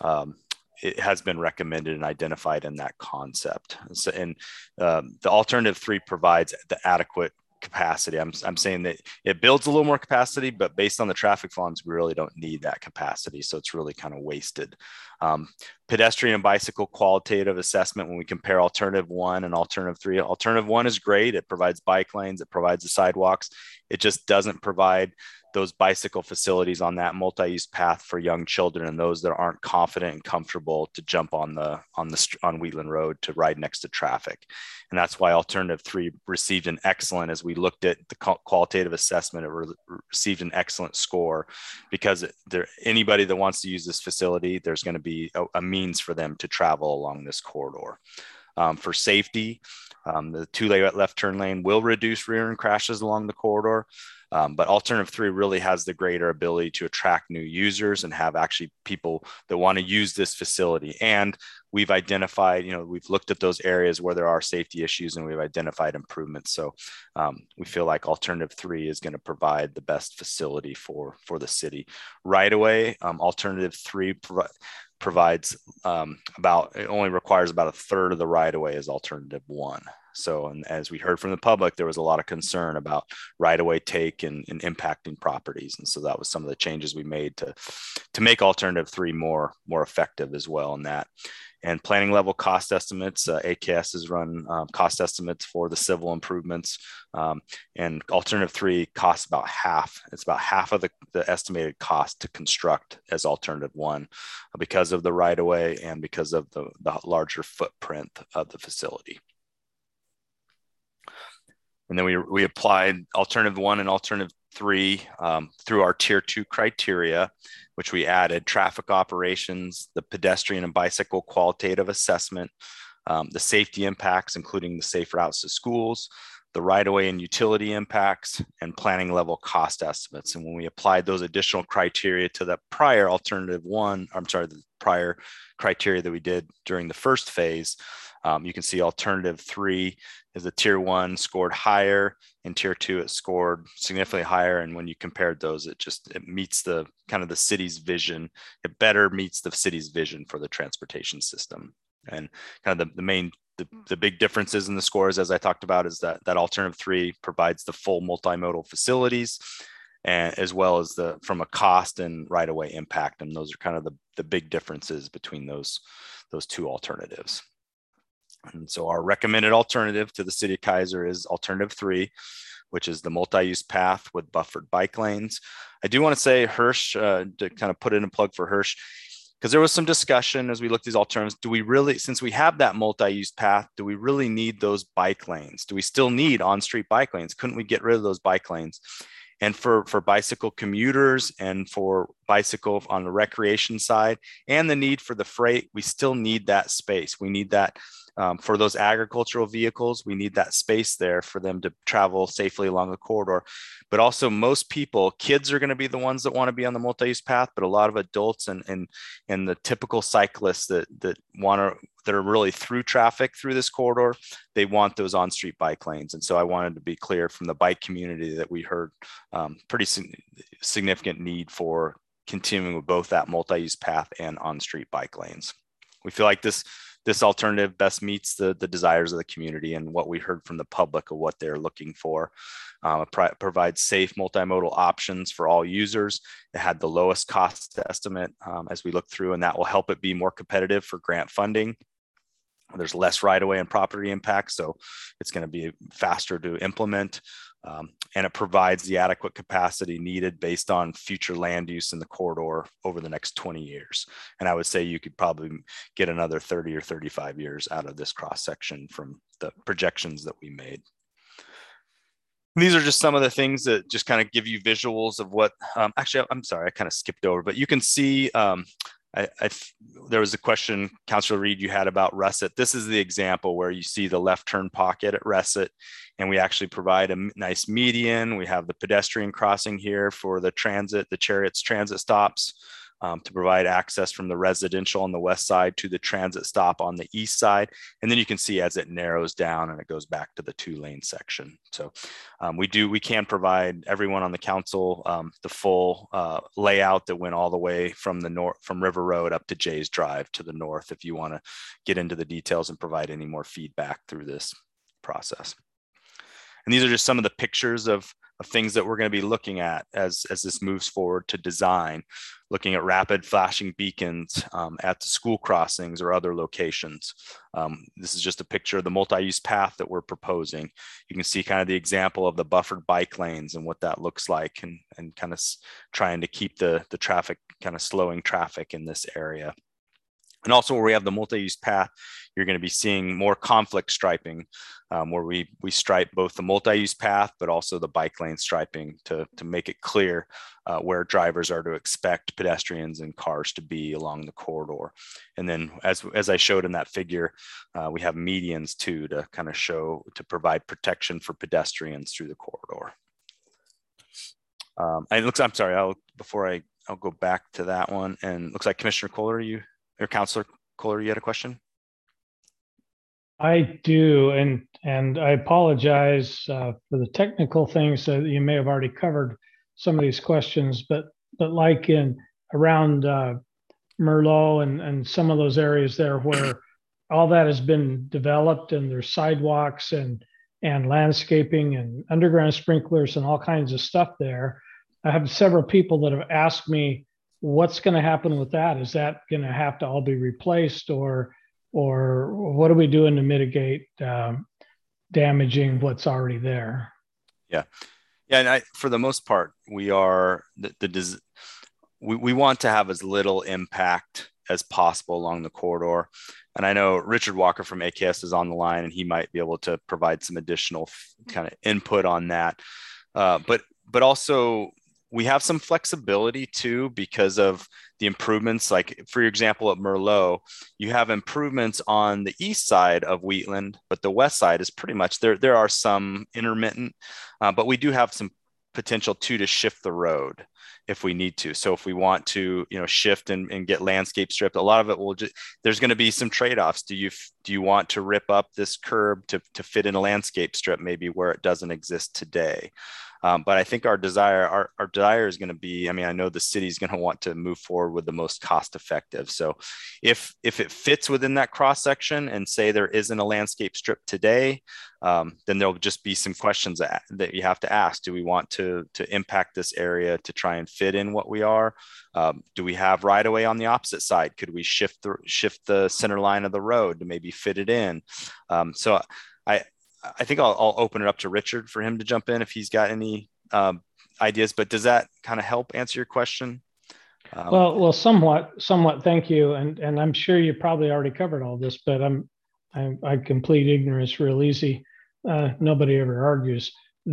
it has been recommended and identified in that concept. So, and the alternative 3 provides the adequate capacity. I'm saying that it builds a little more capacity, but based on the traffic volumes, we really don't need that capacity. So it's really kind of wasted. Pedestrian and bicycle qualitative assessment, when we compare alternative 1 and alternative 3, alternative 1 is great. It provides bike lanes, it provides the sidewalks. It just doesn't provide those bicycle facilities on that multi-use path for young children and those that aren't confident and comfortable to jump on Wheatland Road to ride next to traffic. And that's why alternative 3 received an excellent, as we looked at the qualitative assessment, it received an excellent score, because anybody that wants to use this facility, there's going to be a means for them to travel along this corridor. For safety, the 2-lane left turn lane will reduce rear end crashes along the corridor. But alternative 3 really has the greater ability to attract new users and have actually people that want to use this facility. And we've identified, we've looked at those areas where there are safety issues and we've identified improvements. So we feel like alternative 3 is going to provide the best facility for the city. Right away, alternative 3 provides it only requires about 1/3 of the right of way as alternative 1. So, and as we heard from the public, there was a lot of concern about right-of-way take and impacting properties. And so that was some of the changes we made to make alternative 3 more effective as well in that. And planning level cost estimates, AKS has run cost estimates for the civil improvements, and alternative 3 costs about half. It's about half of the estimated cost to construct as alternative 1 because of the right-of-way and because of the larger footprint of the facility. And then we applied alternative 1 and alternative 3 through our tier 2 criteria, which we added traffic operations, the pedestrian and bicycle qualitative assessment, the safety impacts, including the safe routes to schools, the right-of-way and utility impacts, and planning level cost estimates. And when we applied those additional criteria to the prior the prior criteria that we did during the first phase, you can see alternative 3 is a tier 1 scored higher, and tier 2 it scored significantly higher. And when you compared those, it meets the kind of the city's vision. It better meets the city's vision for the transportation system. And kind of the big differences in the scores, as I talked about, is that alternative 3 provides the full multimodal facilities, and as well as from a cost and right-of-way impact. And those are kind of the big differences between those 2 alternatives. And so our recommended alternative to the city of Keizer is alternative 3, which is the multi-use path with buffered bike lanes. I do want to say Hirsch, to kind of put in a plug for Hirsch, because there was some discussion as we looked at these alternatives. Do we really, since we have that multi-use path, do we really need those bike lanes? Do we still need on-street bike lanes? Couldn't we get rid of those bike lanes? And for bicycle commuters and for bicycle on the recreation side and the need for the freight, we still need that space. We need that for those agricultural vehicles. We need that space there for them to travel safely along the corridor. But also most people, kids are going to be the ones that want to be on the multi-use path, but a lot of adults and the typical cyclists that are really through traffic through this corridor, they want those on-street bike lanes. And so I wanted to be clear from the bike community that we heard pretty significant need for continuing with both that multi-use path and on-street bike lanes. We feel like this alternative best meets the desires of the community and what we heard from the public of what they're looking for. It provides safe multimodal options for all users. It had the lowest cost estimate as we look through, and that will help it be more competitive for grant funding. There's less right-of-way and property impact, so it's going to be faster to implement. And it provides the adequate capacity needed based on future land use in the corridor over the next 20 years. And I would say you could probably get another 30 or 35 years out of this cross section from the projections that we made. These are just some of the things that just kind of give you visuals of what, actually, I'm sorry, I kind of skipped over, but you can see, there was a question, Councilor Reed, you had about Russet. This is the example where you see the left turn pocket at Russet, and we actually provide a nice median. We have the pedestrian crossing here for the transit, the Chariots transit stops, to provide access from the residential on the west side to the transit stop on the east side. And then you can see as it narrows down and it goes back to the 2-lane section. So we can provide everyone on the council the full layout that went all the way from the north, from River Road up to Jay's Drive to the north, if you want to get into the details and provide any more feedback through this process. And these are just some of the pictures of things that we're going to be looking at as this moves forward to design, looking at rapid flashing beacons at the school crossings or other locations. This is just a picture of the multi-use path that we're proposing. You can see kind of the example of the buffered bike lanes and what that looks like, and kind of trying to keep the traffic, kind of slowing traffic in this area. And also where we have the multi-use path, you're going to be seeing more conflict striping, where we stripe both the multi-use path, but also the bike lane striping to make it clear where drivers are to expect pedestrians and cars to be along the corridor. And then as I showed in that figure, we have medians too, to kind of show, to provide protection for pedestrians through the corridor. And it looks, I'm sorry, I'll go back to that one. And it looks like Commissioner Kohler, or Councilor Kohler, you had a question? I do, and I apologize for the technical things that you may have already covered some of these questions, but like around Merlot and some of those areas there where all that has been developed and there's sidewalks and landscaping and underground sprinklers and all kinds of stuff there. I have several people that have asked me, what's going to happen with that? Is that going to have to all be replaced, or what are we doing to mitigate damaging what's already there? Yeah, and for the most part, we are we want to have as little impact as possible along the corridor. And I know Richard Walker from AKS is on the line, and he might be able to provide some additional kind of input on that. But also, we have some flexibility too, because of the improvements. Like, for example, at Merlot, you have improvements on the east side of Wheatland, but the west side is pretty much there. There are some intermittent, but we do have some potential too to shift the road if we need to. So if we want to, shift and get landscape stripped, a lot of it will just, there's going to be some trade-offs. Do you want to rip up this curb to fit in a landscape strip, maybe where it doesn't exist today? But I think our desire is going to be, I know the city's going to want to move forward with the most cost effective. So if it fits within that cross section, and say there isn't a landscape strip today, then there'll just be some questions that you have to ask. Do we want to impact this area to try and fit in what we are? Do we have right of way on the opposite side? Could we shift the center line of the road to maybe fit it in? So I think I'll open it up to Richard for him to jump in if he's got any ideas, but does that kind of help answer your question? Well, somewhat. Thank you. And I'm sure you probably already covered all this, but I complete ignorance real easy. Nobody ever argues.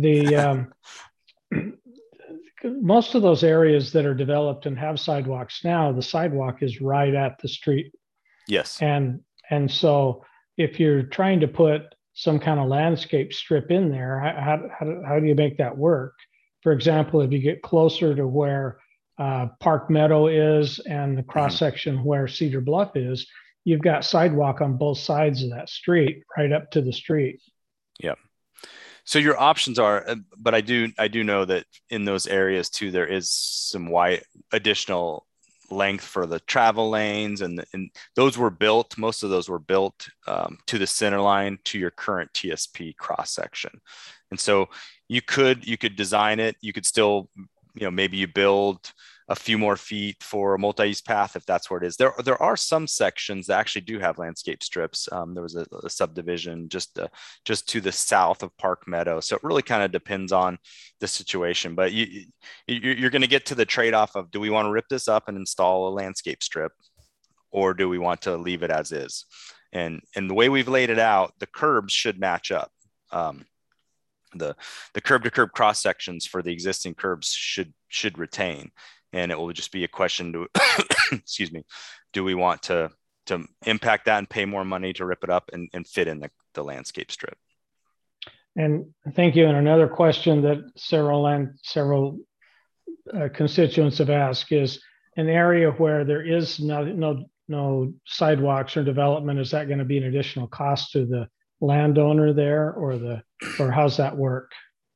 Most of those areas that are developed and have sidewalks now, the sidewalk is right at the street. Yes. And so if you're trying to put some kind of landscape strip in there, how do you make that work? For example, if you get closer to where Park Meadow is and the cross section where Cedar Bluff is, you've got sidewalk on both sides of that street, right up to the street. Yeah. So your options are, but I do know that in those areas too, there is some additional length for the travel lanes, and those were built, most of those were built to the center line to your current TSP cross section. And so you could design it, you could still, maybe you build a few more feet for a multi-use path if that's where it is. There are some sections that actually do have landscape strips. There was a subdivision just to the south of Park Meadow. So it really kind of depends on the situation, but you're going to get to the trade-off of, do we want to rip this up and install a landscape strip, or do we want to leave it as is? And the way we've laid it out, the curbs should match up. The curb to curb cross sections for the existing curbs should retain. And it will just be a question to, excuse me, do we want to impact that and pay more money to rip it up and fit in the landscape strip? And thank you. And another question that several constituents have asked is, an area where there is no sidewalks or development, is that going to be an additional cost to the landowner there, or how's that work?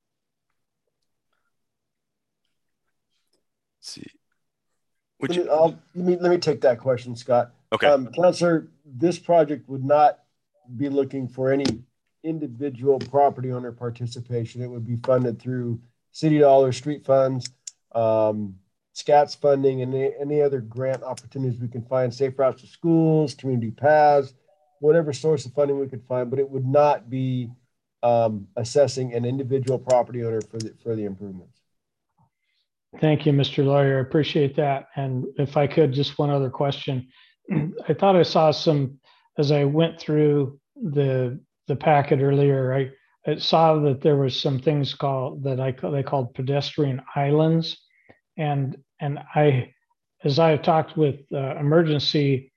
See, let me take that question, Scott. Okay. Councilor, this project would not be looking for any individual property owner participation. It would be funded through city dollars, street funds, SCATS funding, and any other grant opportunities we can find, safe routes to schools, community paths, whatever source of funding we could find, but it would not be assessing an individual property owner for the improvements. Thank you, Mr. Lawyer. I appreciate that. And if I could, just one other question. I thought I saw some, as I went through the packet earlier, I saw that there was some things they called pedestrian islands. And as I talked with emergency,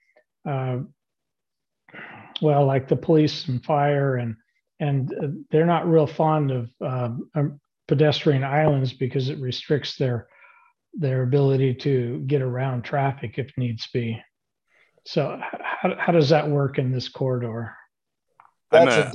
like the police and fire, and they're not real fond of pedestrian islands because it restricts their ability to get around traffic if needs be. So how does that work in this corridor? I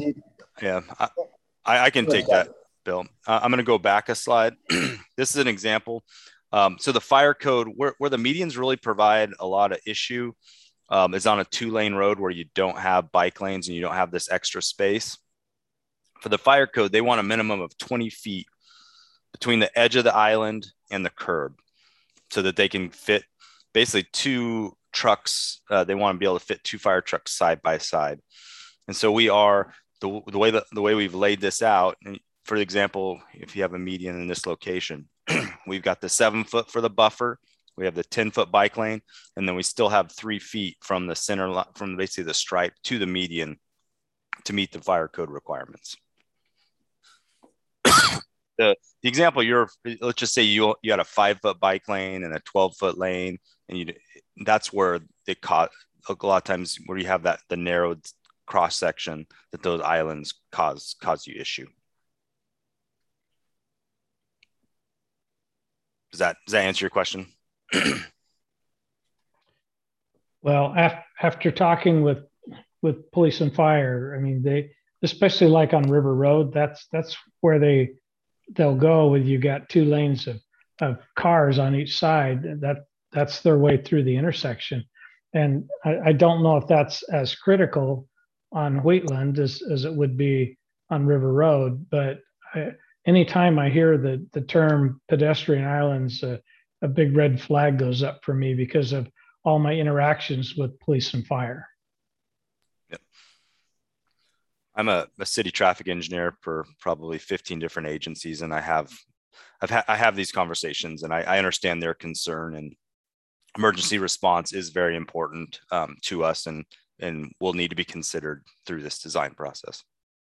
can take that, Bill. I'm going to go back a slide. This is an example. So the fire code, where the medians really provide a lot of issue, is on a 2-lane road where you don't have bike lanes and you don't have this extra space. For the fire code, they want a minimum of 20 feet between the edge of the island and the curb so that they can fit basically 2 trucks. They want to be able to fit 2 fire trucks side by side. And so we are, the way we've laid this out, and for example, if you have a median in this location, we've got the 7-foot for the buffer, we have the 10-foot bike lane, and then we still have 3 feet from the center, from basically the stripe to the median to meet the fire code requirements. The example let's just say you had a 5-foot bike lane and a 12-foot lane, and that's where they caught a lot of times where you have the narrowed cross section, that those islands cause you issue. Does that answer your question? Well, after talking with police and fire, I mean, they, especially like on River Road, that's where they'll go with, you got 2 lanes of cars on each side. That's their way through the intersection. And I don't know if that's as critical on Wheatland as it would be on River Road, but anytime I hear the term pedestrian islands, a big red flag goes up for me because of all my interactions with police and fire. Yep. I'm a city traffic engineer for probably 15 different agencies, and I have these conversations, and I understand their concern, and emergency response is very important to us, and will need to be considered through this design process.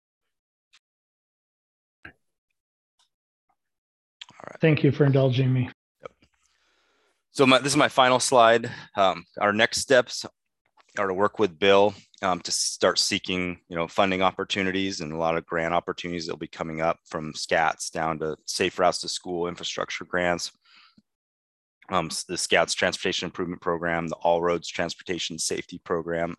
All right. Thank you for indulging me. Yep. So this is my final slide. Our next steps are to work with Bill to start seeking, funding opportunities, and a lot of grant opportunities that will be coming up, from SCATS down to Safe Routes to School infrastructure grants. The SCATS Transportation Improvement Program, the All Roads Transportation Safety Program,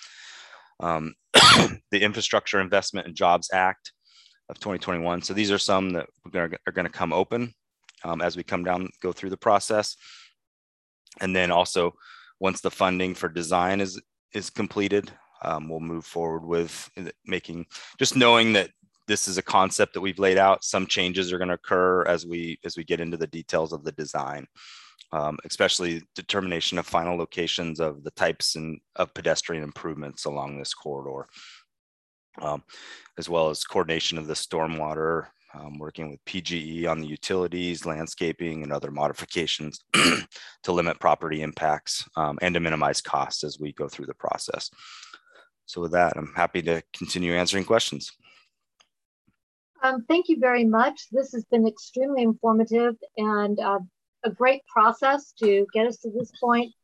the Infrastructure Investment and Jobs Act of 2021. So these are some that are going to come open as we go through the process. And then also, once the funding for design is completed, we'll move forward with just knowing that this is a concept that we've laid out. Some changes are going to occur as we get into the details of the design. especially determination of final locations of the types of pedestrian improvements along this corridor, as well as coordination of the stormwater, working with PGE on the utilities, landscaping, and other modifications to limit property impacts and to minimize costs as we go through the process. So with that, I'm happy to continue answering questions. Thank you very much. This has been extremely informative and a great process to get us to this point.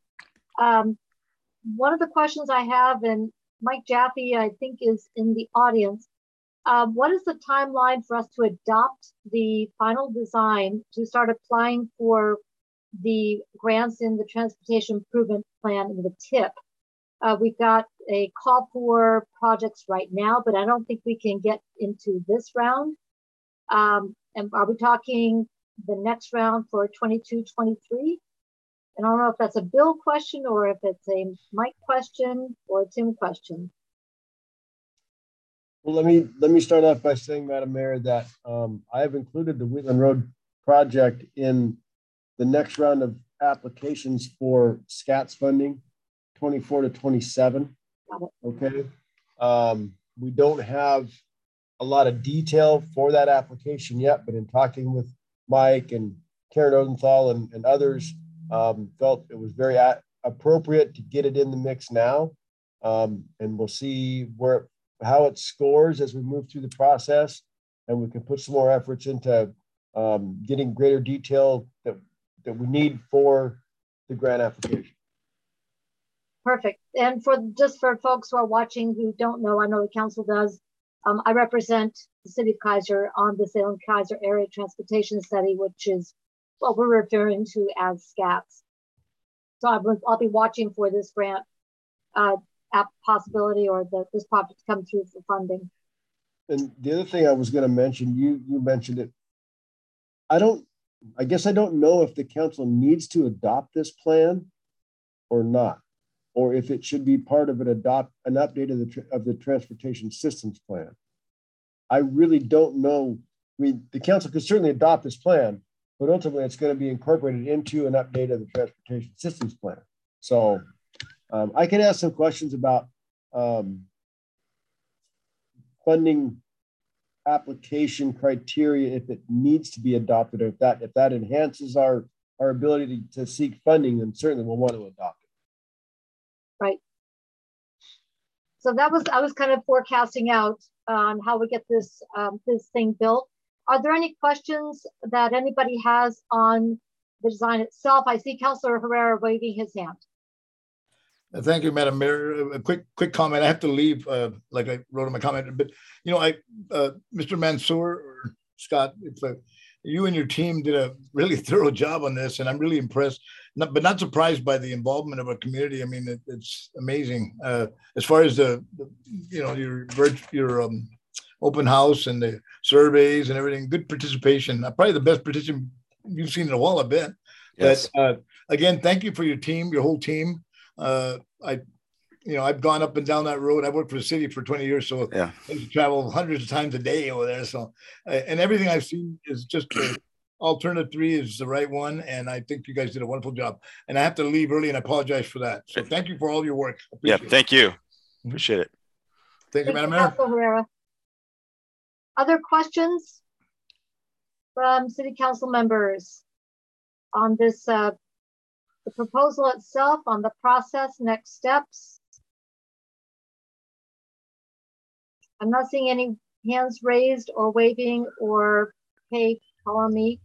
One of the questions I have, and Mike Jaffe, I think, is in the audience. What is the timeline for us to adopt the final design to start applying for the grants in the Transportation Improvement Plan in the TIP? We've got a call for projects right now, but I don't think we can get into this round. And are we talking the next round for 22, 23? And I don't know if that's a Bill question or if it's a Mike question or a Tim question. Well, let me start off by saying, Madam Mayor, that I have included the Wheatland Road project in the next round of applications for SCATS funding, 24 to 27. Okay. We don't have a lot of detail for that application yet, but in talking with Mike and Karen Odenthal and others, felt it was very appropriate to get it in the mix now. And we'll see how it scores as we move through the process, and we can put some more efforts into getting greater detail that we need for the grant application. Perfect. And just for folks who are watching who don't know, I know the council does, I represent the city of Keizer on the Salem-Keizer Area Transportation Study, which is what we're referring to as SCATS. So I'll be watching for this grant possibility or this project to come through for funding. And the other thing I was going to mention, you mentioned it. I guess I don't know if the council needs to adopt this plan or not, or if it should be part of an update of the transportation systems plan. I really don't know. I mean, the council could certainly adopt this plan, but ultimately it's going to be incorporated into an update of the transportation systems plan. So I can ask some questions about funding application criteria if it needs to be adopted, or if that enhances our ability to seek funding, then certainly we'll want to adopt it. Right. So I was kind of forecasting out on how we get this thing built. Are there any questions that anybody has on the design itself? I see Councilor Herrera waving his hand. Thank you, Madam Mayor. A quick comment. I have to leave, like I wrote in my comment, but Mr. Mansour or Scott, you and your team did a really thorough job on this, and I'm really impressed, but not surprised by the involvement of our community. I mean, it's amazing. As far as your open house and the surveys and everything, good participation. Probably the best participation you've seen in a while, I bet. Yes. But again, thank you for your team, your whole team. I've gone up and down that road. I've worked for the city for 20 years, so yeah. I used to travel hundreds of times a day over there. So, and everything I've seen is just alternative 3 is the right one. And I think you guys did a wonderful job. And I have to leave early, and I apologize for that. So thank you for all your work. Yeah, thank you. Appreciate it. Thank you, Madam Mayor. Herrera. Other questions from City Council members on this? The proposal itself, on the process, next steps. I'm not seeing any hands raised or waving or hey, follow me.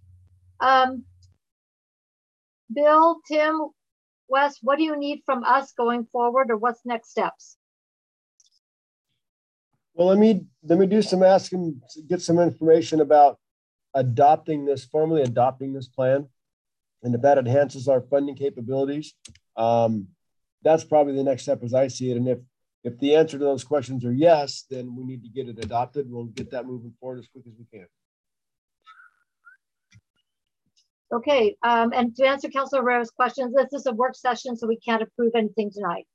Bill, Tim, Wes, what do you need from us going forward, or what's next steps? Well, let me do some asking, get some information about formally adopting this plan. And if that enhances our funding capabilities, that's probably the next step as I see it. And if the answer to those questions are yes, then we need to get it adopted. We'll get that moving forward as quick as we can. Okay, and to answer Councilor Herrera's questions, this is a work session, so we can't approve anything tonight.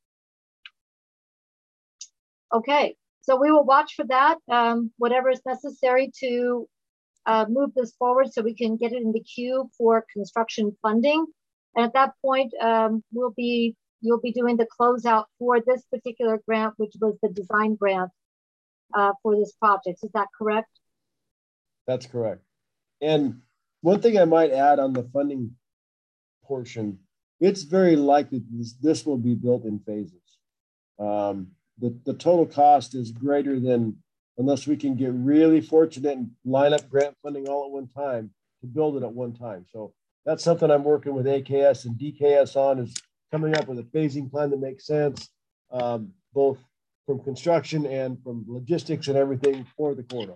Okay, so we will watch for that, whatever is necessary to move this forward so we can get it in the queue for construction funding. And at that point, you'll be doing the closeout for this particular grant, which was the design grant for this project. Is that correct? That's correct. And one thing I might add on the funding portion, it's very likely this will be built in phases. The total cost is greater than, unless we can get really fortunate and line up grant funding all at one time to build it at one time. So that's something I'm working with AKS and DKS on, is coming up with a phasing plan that makes sense, both from construction and from logistics and everything for the corridor.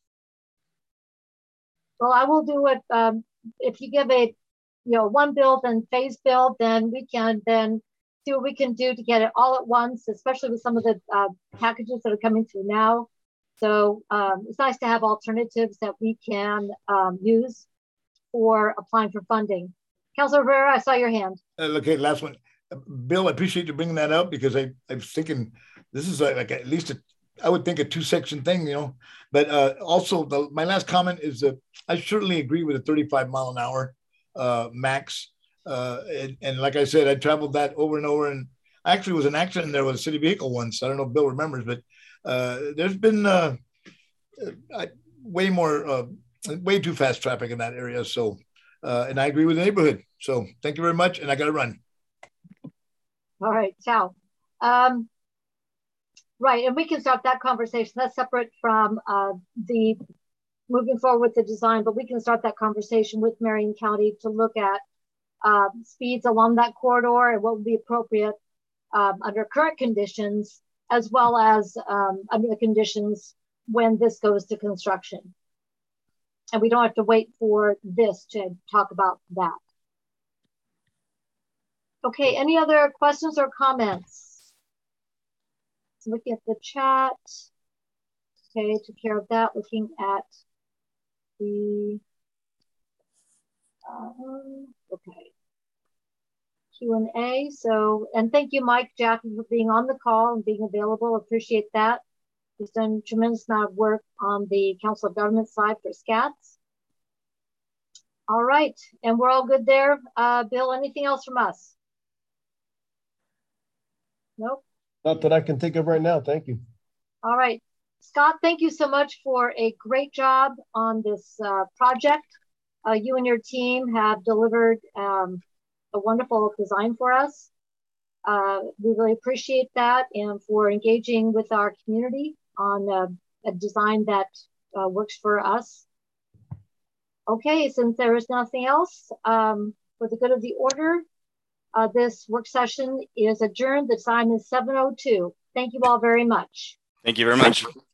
Well, I will do it. If you give a, one build and phase build, then we can then see what we can do to get it all at once, especially with some of the packages that are coming through now. So it's nice to have alternatives that we can use for applying for funding. Councilor Rivera, I saw your hand. Okay, last one. Bill, I appreciate you bringing that up, because I was thinking this is like at least I would think a 2-section thing, But also my last comment is that I certainly agree with the 35 mile an hour max. And like I said, I traveled that over and over, and actually was an accident there with a city vehicle once. I don't know if Bill remembers, but there's been way too fast traffic in that area. So, and I agree with the neighborhood. So thank you very much. And I got to run. All right, ciao. Right, and we can start that conversation. That's separate from the moving forward with the design, but we can start that conversation with Marion County to look at speeds along that corridor and what would be appropriate under current conditions, as well as under the conditions when this goes to construction. And we don't have to wait for this to talk about that. Okay, any other questions or comments? Looking at the chat. Okay, took care of that. Looking at the, okay. Q&A. So, and thank you, Mike, Jackie, for being on the call and being available. Appreciate that. He's done a tremendous amount of work on the Council of Government side for SCATS. All right, and we're all good there. Bill, anything else from us? Nope. Not that I can think of right now. Thank you. All right. Scott, thank you so much for a great job on this project. You and your team have delivered a wonderful design for us. We really appreciate that, and for engaging with our community on a design that works for us. Okay, since there is nothing else, for the good of the order, this work session is adjourned. The time is 7:02. Thank you all very much. Thank you very much.